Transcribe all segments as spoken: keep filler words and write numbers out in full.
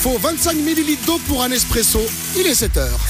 faut vingt-cinq millilitres d'eau pour un espresso. Il est sept heures.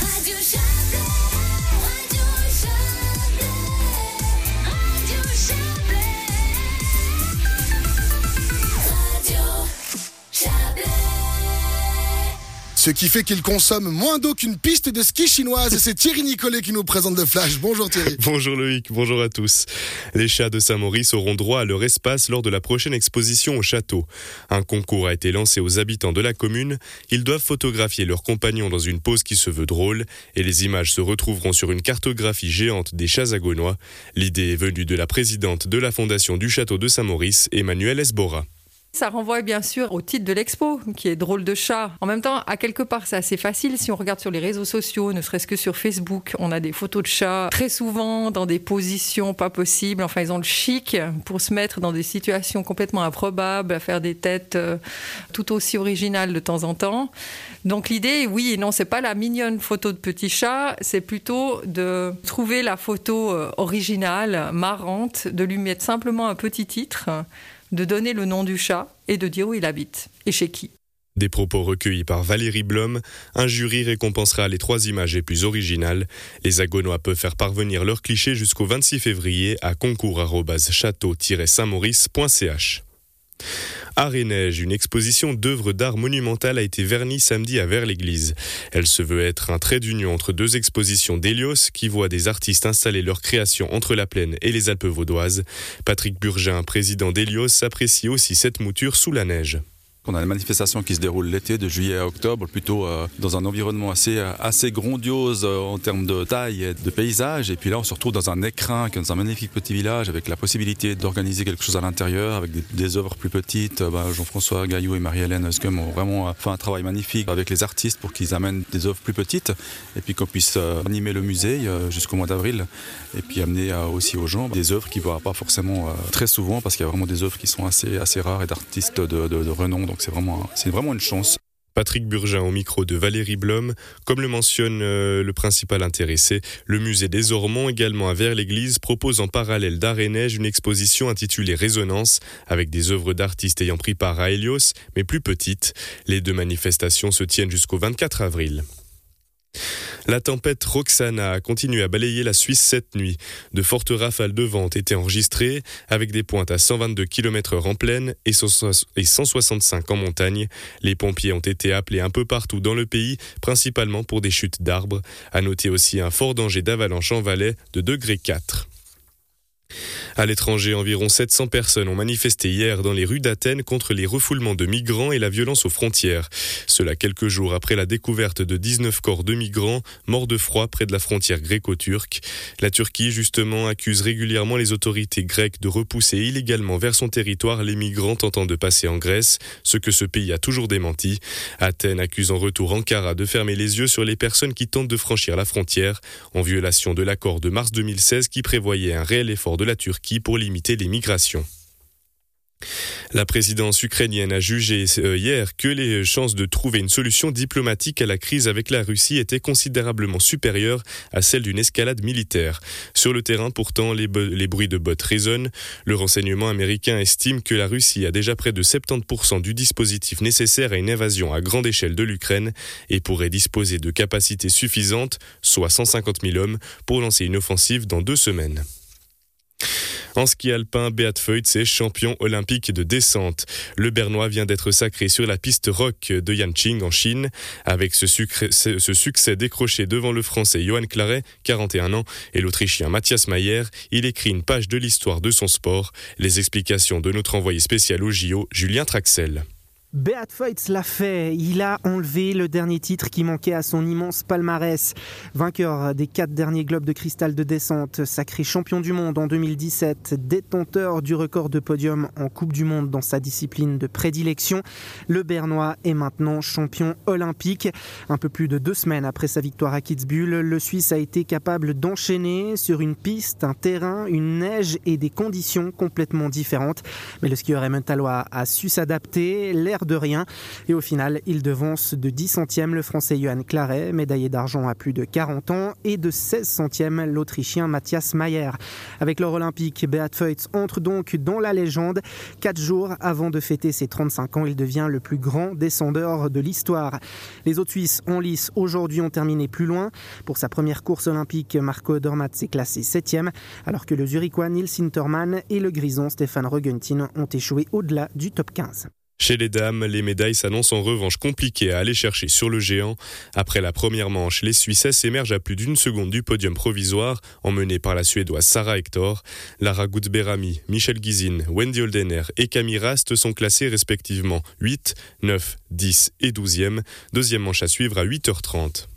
Ce qui fait qu'il consomme moins d'eau qu'une piste de ski chinoise. C'est Thierry Nicolet qui nous présente le Flash. Bonjour Thierry. Bonjour Loïc, bonjour à tous. Les chats de Saint-Maurice auront droit à leur espace lors de la prochaine exposition au château. Un concours a été lancé aux habitants de la commune. Ils doivent photographier leurs compagnons dans une pose qui se veut drôle et les images se retrouveront sur une cartographie géante des chats agonois. L'idée est venue de la présidente de la fondation du château de Saint-Maurice, Emmanuelle Esbora. Ça renvoie bien sûr au titre de l'expo, qui est drôle de chat. En même temps, à quelque part, c'est assez facile. Si on regarde sur les réseaux sociaux, ne serait-ce que sur Facebook, on a des photos de chats très souvent dans des positions pas possibles. Enfin, ils ont le chic pour se mettre dans des situations complètement improbables, à faire des têtes euh, tout aussi originales de temps en temps. Donc l'idée, oui et non, c'est pas la mignonne photo de petit chat, c'est plutôt de trouver la photo euh, originale, marrante, de lui mettre simplement un petit titre, de donner le nom du chat et de dire où il habite et chez qui. Des propos recueillis par Valérie Blom. Un jury récompensera les trois images les plus originales. Les Agonois peuvent faire parvenir leurs clichés jusqu'au vingt-six février à concours arobase château tiret saint maurice point c h. Art et Neige, une exposition d'œuvres d'art monumentales a été vernie samedi à Vers-l'Église. Elle se veut être un trait d'union entre deux expositions d'Hélios qui voient des artistes installer leurs créations entre la Plaine et les Alpes vaudoises. Patrick Burgin, président d'Hélios, apprécie aussi cette mouture sous la neige. On a des manifestations qui se déroulent l'été, de juillet à octobre, plutôt euh, dans un environnement assez, assez grandiose euh, en termes de taille et de paysage. Et puis là, on se retrouve dans un écrin, dans un magnifique petit village, avec la possibilité d'organiser quelque chose à l'intérieur, avec des, des œuvres plus petites. Euh, bah, Jean-François Gaillot et Marie-Hélène Scum ont vraiment fait un travail magnifique avec les artistes pour qu'ils amènent des œuvres plus petites et puis qu'on puisse euh, animer le musée euh, jusqu'au mois d'avril et puis amener euh, aussi aux gens des œuvres qu'ils ne voient pas forcément euh, très souvent parce qu'il y a vraiment des œuvres qui sont assez, assez rares et d'artistes de, de, de renom. Donc c'est vraiment, c'est vraiment une chance. Patrick Burgin au micro de Valérie Blom. Comme le mentionne euh, le principal intéressé, le musée des Ormonts, également à Vers-l'Église, propose en parallèle d'Art et Neige une exposition intitulée Résonance, avec des œuvres d'artistes ayant pris part à Hélios, mais plus petites. Les deux manifestations se tiennent jusqu'au vingt-quatre avril. La tempête Roxana a continué à balayer la Suisse cette nuit. De fortes rafales de vent ont été enregistrées, avec des pointes à cent vingt-deux kilomètres heure en plaine et cent soixante-cinq en montagne. Les pompiers ont été appelés un peu partout dans le pays, principalement pour des chutes d'arbres. À noter aussi un fort danger d'avalanche en Valais de degré quatre. À l'étranger, environ sept cents personnes ont manifesté hier dans les rues d'Athènes contre les refoulements de migrants et la violence aux frontières. Cela quelques jours après la découverte de dix-neuf corps de migrants morts de froid près de la frontière gréco-turque. La Turquie, justement, accuse régulièrement les autorités grecques de repousser illégalement vers son territoire les migrants tentant de passer en Grèce, ce que ce pays a toujours démenti. Athènes accuse en retour Ankara de fermer les yeux sur les personnes qui tentent de franchir la frontière, en violation de l'accord de mars deux mille seize qui prévoyait un réel effort de la Turquie pour limiter les migrations. La présidence ukrainienne a jugé hier que les chances de trouver une solution diplomatique à la crise avec la Russie étaient considérablement supérieures à celles d'une escalade militaire. Sur le terrain, pourtant, les, bo- les bruits de bottes résonnent. Le renseignement américain estime que la Russie a déjà près de soixante-dix pour cent du dispositif nécessaire à une invasion à grande échelle de l'Ukraine et pourrait disposer de capacités suffisantes, soit cent cinquante mille hommes, pour lancer une offensive dans deux semaines. En ski alpin, Beat Feuz est champion olympique de descente. Le Bernois vient d'être sacré sur la piste rock de Yanqing en Chine. Avec ce, sucré, ce succès décroché devant le Français Johan Claret, quarante et un ans, et l'Autrichien Matthias Mayer, il écrit une page de l'histoire de son sport. Les explications de notre envoyé spécial au J O, Julien Traxel. Beat Feuz l'a fait, il a enlevé le dernier titre qui manquait à son immense palmarès. Vainqueur des quatre derniers globes de cristal de descente, sacré champion du monde en deux mille dix-sept, détenteur du record de podium en Coupe du Monde dans sa discipline de prédilection, le Bernois est maintenant champion olympique. Un peu plus de deux semaines après sa victoire à Kitzbühel, le Suisse a été capable d'enchaîner sur une piste, un terrain, une neige et des conditions complètement différentes. Mais le skieur emmentallois a su s'adapter, l'air l'air de rien. Et au final, il devance de dix centièmes le Français Johan Claret, médaillé d'argent à plus de quarante ans, et de seize centièmes l'Autrichien Matthias Mayer. Avec l'or olympique, Beat Feuz entre donc dans la légende. Quatre jours avant de fêter ses trente-cinq ans, il devient le plus grand descendeur de l'histoire. Les autres Suisses en lice aujourd'hui ont terminé plus loin. Pour sa première course olympique, Marco Odermatt s'est classé septième, alors que le Zurichois Nils Hintermann et le Grison Stefan Rögentin ont échoué au-delà du top quinze. Chez les dames, les médailles s'annoncent en revanche compliquées à aller chercher sur le géant. Après la première manche, les Suissesses émergent à plus d'une seconde du podium provisoire, emmenées par la Suédoise Sara Hector. Lara Gutberami, Michel Gizin, Wendy Holdener et Camille Rast sont classées respectivement huit, neuf, dix et douzième. Deuxième manche à suivre à huit heures trente.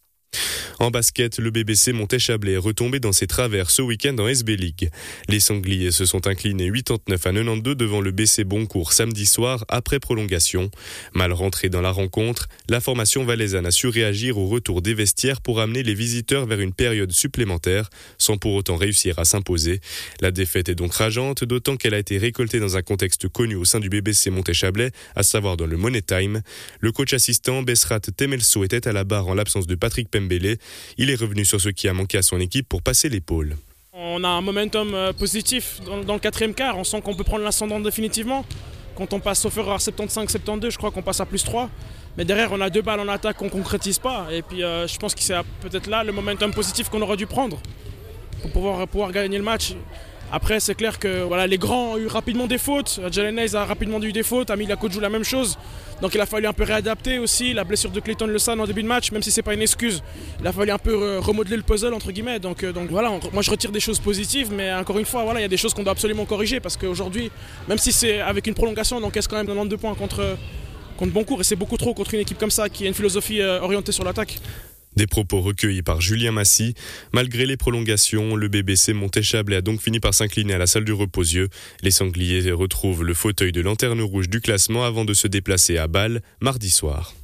En basket, le B B C Montet-Chablais est retombé dans ses travers ce week-end en S B League. Les Sangliers se sont inclinés quatre-vingt-dix-neuf à quatre-vingt-douze devant le B C Boncourt samedi soir après prolongation. Mal rentré dans la rencontre, la formation valaisanne a su réagir au retour des vestiaires pour amener les visiteurs vers une période supplémentaire sans pour autant réussir à s'imposer. La défaite est donc rageante, d'autant qu'elle a été récoltée dans un contexte connu au sein du B B C Montet-Chablais, à savoir dans le Money Time. Le coach assistant Besrat Temelso était à la barre en l'absence de Patrick Pembele. Il est revenu sur ce qui a manqué à son équipe pour passer l'épaule. On a un momentum positif dans, dans le quatrième quart, on sent qu'on peut prendre l'ascendant définitivement. Quand on passe sauf erreur à soixante-quinze soixante-douze, je crois qu'on passe à plus trois. Mais derrière, on a deux balles en attaque qu'on ne concrétise pas. Et puis euh, je pense que c'est peut-être là le momentum positif qu'on aurait dû prendre pour pouvoir, pouvoir gagner le match. Après, c'est clair que voilà, les grands ont eu rapidement des fautes. Jalen Hayes a rapidement eu des fautes. Amila Kodjou la même chose. Donc il a fallu un peu réadapter aussi. La blessure de Clayton Lesan en début de match, même si c'est pas une excuse, il a fallu un peu remodeler le puzzle entre guillemets. Donc, donc voilà, on, moi je retire des choses positives, mais encore une fois, voilà, il y a des choses qu'on doit absolument corriger parce qu'aujourd'hui, même si c'est avec une prolongation, on encaisse quand même quatre-vingt-douze points contre, contre Boncourt et c'est beaucoup trop contre une équipe comme ça qui a une philosophie euh, orientée sur l'attaque. Des propos recueillis par Julien Massy. Malgré les prolongations, le B B C Montet-Chablais a donc fini par s'incliner à la salle du Reposieux. Les Sangliers retrouvent le fauteuil de lanterne rouge du classement avant de se déplacer à Bâle mardi soir.